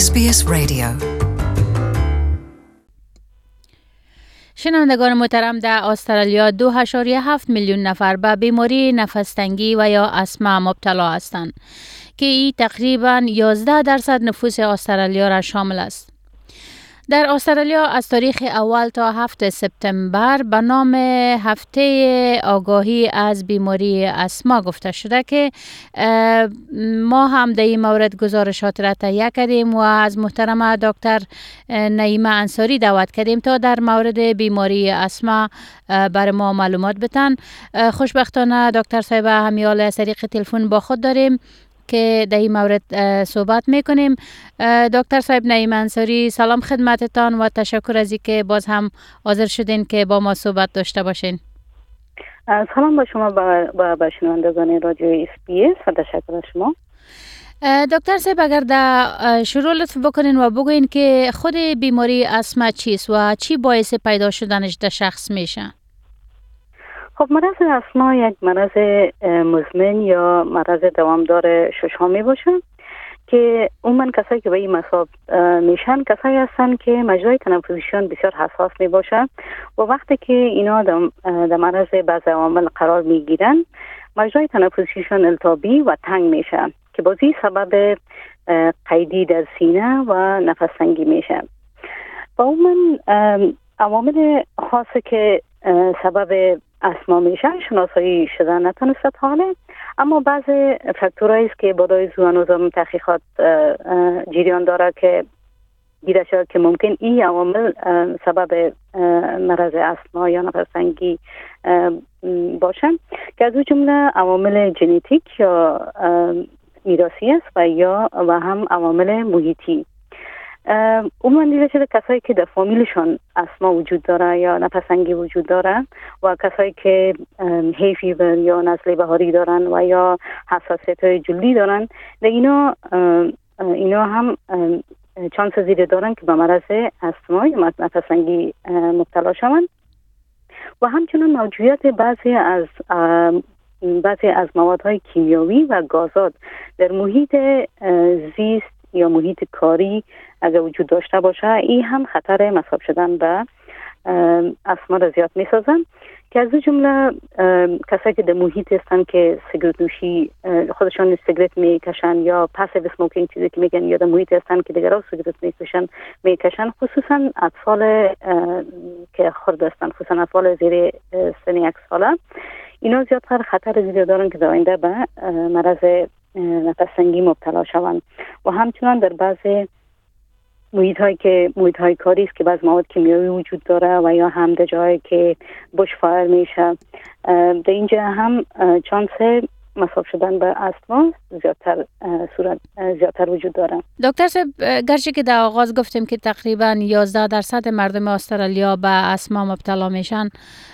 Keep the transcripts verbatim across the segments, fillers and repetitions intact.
اس بی اس رادیو. شنوندگان محترم، در استرالیا دو ممیز هفت میلیون نفر به بیماری نفس تنگی و یا آسما مبتلا هستند که این تقریباً یازده درصد نفوس استرالیا را شامل است. در استرالیا از تاریخ اول تا هفتم سپتامبر به نام هفته آگاهی از بیماری آسما گفته شده که ما هم در این مورد گزارشات را تهیه کردیم و از محترم دکتر نعیمه انصاری دعوت کردیم تا در مورد بیماری آسما بر ما معلومات بدن. خوشبختانه دکتر صاحب همیال از طریق تلفن با خود داریم که در این مورد صحبت میکنیم. دکتر صاحب نعیمه انصاری، سلام خدمتتان و تشکر از اینکه باز هم حاضر شدین که با ما صحبت داشته باشین. سلام با شما و با شنوندگان رادیو اس بی اس و تشکر از شما. دکتر صاحب اگر در شروع لطف بکنین و بگوین که خود بیماری آسما چیست و چی باعث پیدا شدنش در شخص میشه؟ خب مرض آسما یک مرض مزمن یا مرض دوامدار ششم می باشه که عموما کسایی که به این مصاب میشن کسایی هستن که مجرای تنفسیشون بسیار حساس می باشه و وقتی که اینا در مرض بعض عوامل قرار می گیرن مجرای تنفسیشون التهابی و تنگ میشه که بازی سبب قیدی در سینه و نفس تنگی میشه. و عموما عوامل خاصی که سبب آسما میشن شناسایی شده نتونسته حاله، اما بعض فاکتورهایی است که بالای هنوزم تحقیقات جریان داره که دیده شده که ممکن این عوامل سبب مرض آسما یا نفس تنگی باشن که از جمله عوامل ژنتیک یا میراثی است و یا و هم عوامل محیطی. عموما دیده شده کسایی که در فامیلشان آسما وجود داره یا نفس تنگی وجود داره و کسایی که هی فیور یا نزله بهاری دارن و یا حساسیت های جلدی دارن در اینا اینا هم چانس زیاده دارن که به مرض آسما یا نفس تنگی مبتلا شوند. و همچنین موجودیت بعضی از بعضی از موادهای کیمیاوی و گازات در محیط زیست یا محیط کاری اگر وجود داشته باشه این هم خطر مصاب شدن به آسما را زیاد می سازن که از جمله کسایی که در محیط هستن که سیگارت نوشی خودشان سیگارت می کشن یا پاسیو اسموکینگ چیزی که میگن یا در محیط هستن که دیگران سیگارت می کشن می کشن خصوصا اطفال که خرد هستن خصوصا اطفال زیر سن یک ساله اینا زیادتر خطر زیاد دارن که در آینده به مرض نفس تنگی مبتلا شوند. و همچنان در بعضی محیط هایی که محیط های کاری است که بعض مواد کیمیایی وجود داره و یا هم در جایی که بوش فایر میشه در اینجا هم چانس مصاب شدن به آسما زیادتر صورت زیادتر وجود داره. دکتر صاحب گرچه که در آغاز گفتیم که تقریبا یازده درصد مردم استرالیا به آسما مبتلا میشن،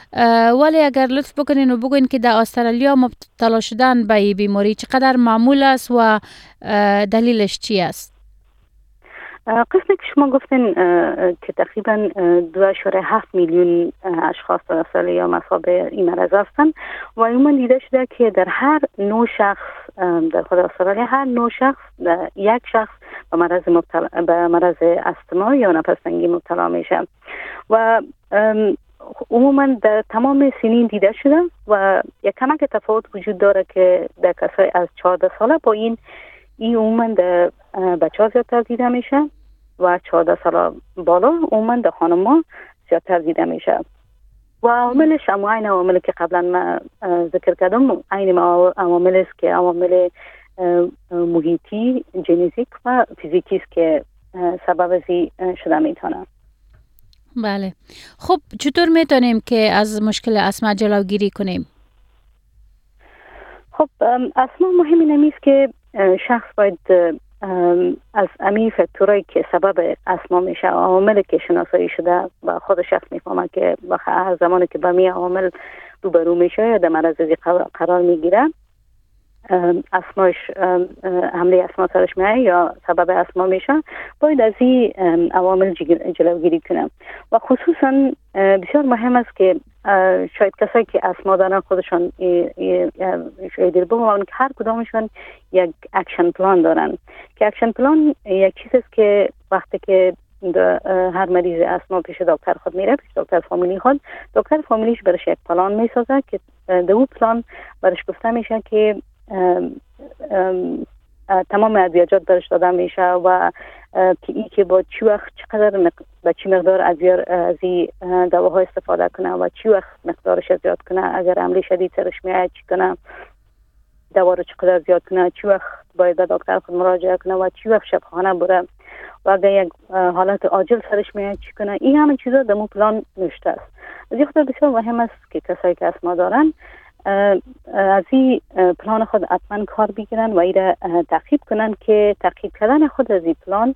ولی اگر لطف بکنین و بگوین که در استرالیا مبتلا شدن به این بیماری چقدر معمول است و دلیلش چی است؟ قسمی که شما گفتین که تقریبا دو اشاره هفت میلیون اشخاص در استرالیا مصاب این مرض هستند و عموما دیده شده که در هر نوع شخص در خود استرالیا هر نوع شخص یک شخص به مرض مبتلا به مرض آسما یا نفس تنگی مبتلا میشه و عموما در تمام سنین دیده شده و یک کمک تفاوت وجود داره که در کسای از چهارده ساله با این این عموما در بچه ها زیادتر دیده میشه و چهارده ساله بالا عموما در خانم زیادتر دیده میشه و عواملش هم این عواملی که قبلا من ذکر کردم این عوامل است که عوامل محیطی، ژنتیک و فیزیکی است که سبب زی شده میتونه. بله. خب چطور میتونیم که از مشکل آسما جلوگیری کنیم؟ خب آسما مهمی نمیست که شخص باید از امی فاکتورایی که سبب آسما میشه عواملی که شناسایی شده و خود شخص میفهمه که هر زمانی که با می عوامل روبرو میشه یا در مرض قرار میگیره آسماش حمله آسما سرش میاد یا سبب آسما میشه باید از این عوامل جلوگیری کنه و خصوصا بسیار مهم است که شاید کسایی که اسما دارن خودشان شاید دیر بگم که هر کدامشون یک اکشن پلان دارن که اکشن پلان یک چیز است که وقتی که هر مریض اسما پیش دکتر خود میره، پیش دکتر فامیلی خود، دکتر فامیلیش برش یک پلان میسازه که در اون پلان برش گفته میشه که ام ام تمام ادویجات برش داده میشه و که ای که با چی وقت چقدر مق... با چی مقدار از این دواها استفاده کنه و چی وقت مقدارش زیاد کنه، اگر عملی شدید سرش میاد چی کنه، دوا رو چقدر زیاد کنه، چی وقت باید به دکتر خود مراجعه کنه و چی وقت شبخانه بره و اگر یک حالت عاجل سرش میاد چی کنه. این همه چیزا در مو پلان نوشته است. از این خاطر بسیار مهم است که کسایی که اسما دارن از این پلان خود حتما کار بگیرن و ایره تعقیب کنن که تعقیب کردن خود از این پلان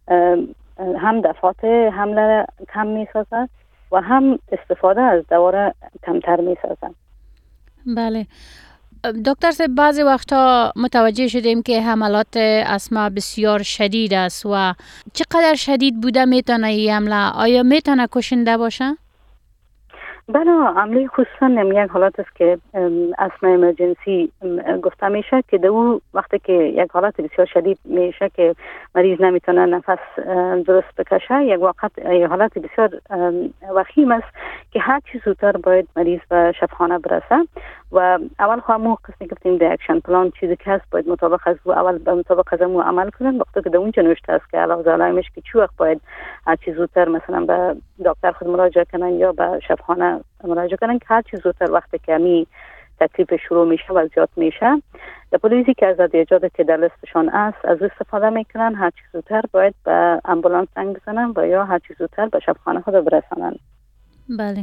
هم دفعات حمله کم میسازه و هم استفاده از دواره کمتر میسازه. بله دکتر صاحب، بعضی وقتا متوجه شدیم که حملات اسما بسیار شدید است و چقدر شدید بوده میتونه این حمله؟ آیا میتونه کشنده باشه؟ بله، عملی خصوصا یک حالت است که اسما امرجنسی گفته میشه که دو وقتی که یک حالت بسیار شدید میشه که مریض نمیتونه نفس درست بکشه، یک وقت یک حالت بسیار وخیم است که هر چی زودتر باید مریض به شفاخانه برسه و اول خواهم مو قسمی گفتیم در اکشن پلان چیزی که هست باید مطابق از او اول به مطابق از او عمل کنن. وقتی که در اونجا نوشته است که علاوه علایمش که چی وقت باید هر چی زودتر مثلا به دکتر خود مراجعه کنن یا به شفاخانه مراجعه کنن که هر چی زودتر وقتی که می تکلیف شروع میشه و زیاد میشه در پلیسی که از ادویجات که در لیستشان است از استفاده میکنن، هر چی زودتر باید به امبولانس زنگ بزنن و یا هر چی زودتر به شفاخانه خود برسانن. بله.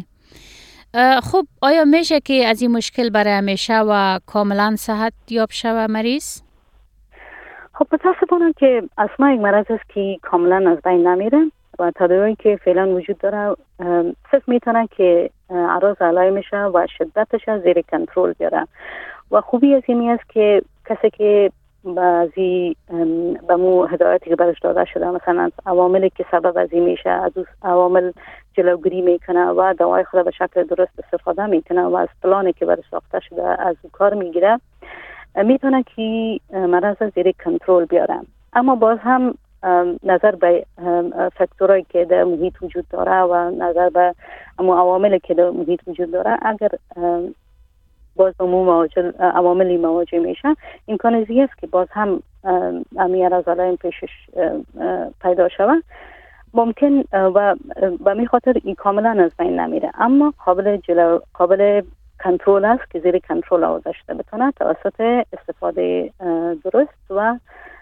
خب آیا میشه که از این مشکل برای همیشه و کاملا صحت یاب شود مریض؟ خب متاسفانه که اسما یک مرض است که کاملا از بین نمیره و تداوی که فعلا وجود داره صرف میتونه که اعراض علائمش و شدتش زیر کنترل بیاره و خوبی از این است که کسی که بعضی به مو هدایتی که برش داده شده مثلا عواملی که سبب از این میشه از اون عوامل جلوگیری میکنه و دوای خود به شکل درست استفاده میکنه و از پلانی که برش ساخته شده از اون کار میگیره، میتونه که مرض زیر کنترل بیاره. اما باز هم نظر به فاکتورایی که در محیط وجود داره و نظر به امو عواملی که در محیط وجود داره، اگر باز امو عواملی مواجه میشه امکان زیاد است که باز هم امی ارزالای پیشش پیدا شود ممکن و به می خاطر این کاملا از بین نمیره، اما قابل جلو قابل کنترل است که زیر کنترل آورده شده بتونه توسط استفاده درست و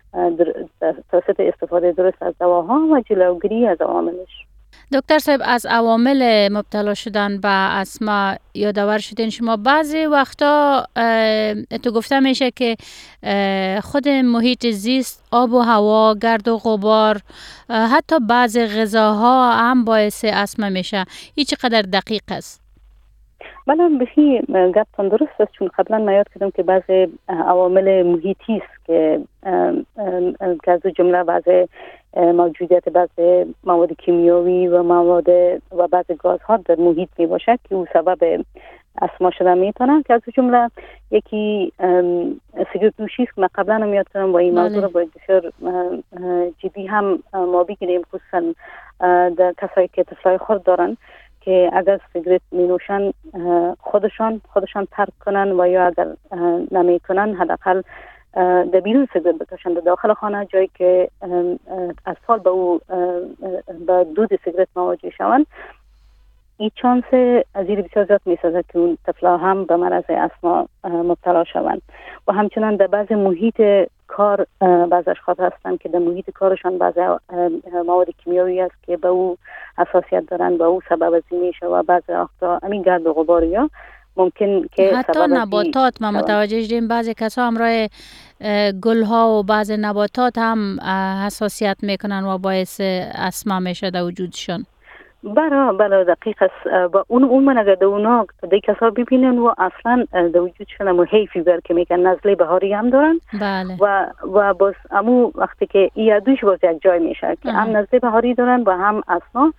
توسط استفاده درست از دواها و جلوگیری از عواملش. دکتر صاحب، از عوامل مبتلا شدن به اسما یادآور شدین شما. بعضی وقتا تو گفته میشه که خود محیط زیست، آب و هوا، گرد و غبار، حتی بعضی غذاها هم باعث اسما میشه. این چقدر دقیق است؟ بله بخی گفتن درست است، چون قبلا ما یاد کردم که بعضی عوامل محیطی است که که از جمله بعضی موجودیت بعضی مواد کیمیایی و مواد و بعضی گازها در محیط می باشد که او سبب اسما شدن میتونه، که از جمله یکی سیگارت نوشی است که من قبلا هم یاد کردم و این موضوع رو باید بسیار جدی هم ما بگیریم، خصوصا در کسایی که طفلای خرد دارن که اگر سیگارت می نوشن خودشان خودشان ترک کنن و یا اگر نمی کنن حداقل در بیرون سیگارت بکشن در داخل خانه، جایی که اطفال به او به دود سیگارت مواجه شوند. این چانس از این بسیار زیاد می سازد که اون طفلا هم به مرض اسما مبتلا شوند. و همچنان در بعض محیط کار بعض اشخاص هستند که در محیط کارشان بعض مواد کیمیایی است که به او حساسیت دارند، به او سبب از این میشه و بعض وقتا همین گرد و غبار یا ممکن که حتی نباتات ما متوجه شدیم بعضی کسا همراه گل ها و بعض نباتات هم حساسیت میکنن و باعث اسما میشه در وجودشون. بله بله دقیق است. و اون اون من اگر در اونا دی کسا ببینن و اصلا در وجودشون هم هی فیبر که میگن نزله بهاری هم دارن. بله. و و باز امو وقتی که این دوش باز یک جای میشه که هم نزله بهاری دارن و هم اسما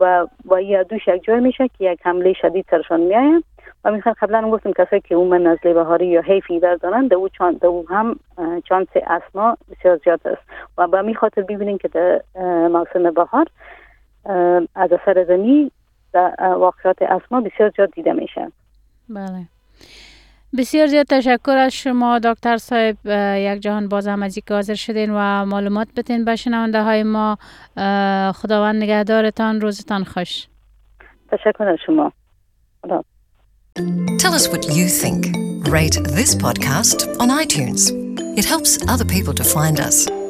و و یا دوش یک جای میشه که یک حمله شدید سرشان میآید و مثلا قبلا گفتم کسایی که عموما نزله بهاری یا هی فیبر دارن دو چان دو هم چانس اسما بسیار زیاد است و به می خاطر ببینین که در موسم بهار از اثر زمین واقعات اسما بسیار زیاد دیده میشه. بله. بسیار زیاد تشکر از شما دکتر صاحب، یک جهان باز هم از اینکه حاضر شدین و معلومات بتین به شنونده های ما. خداوند نگهدارتان، روزتان خوش. تشکر از شما. خدا. Tell us what you think. Rate this podcast on iTunes. It helps other people to find us.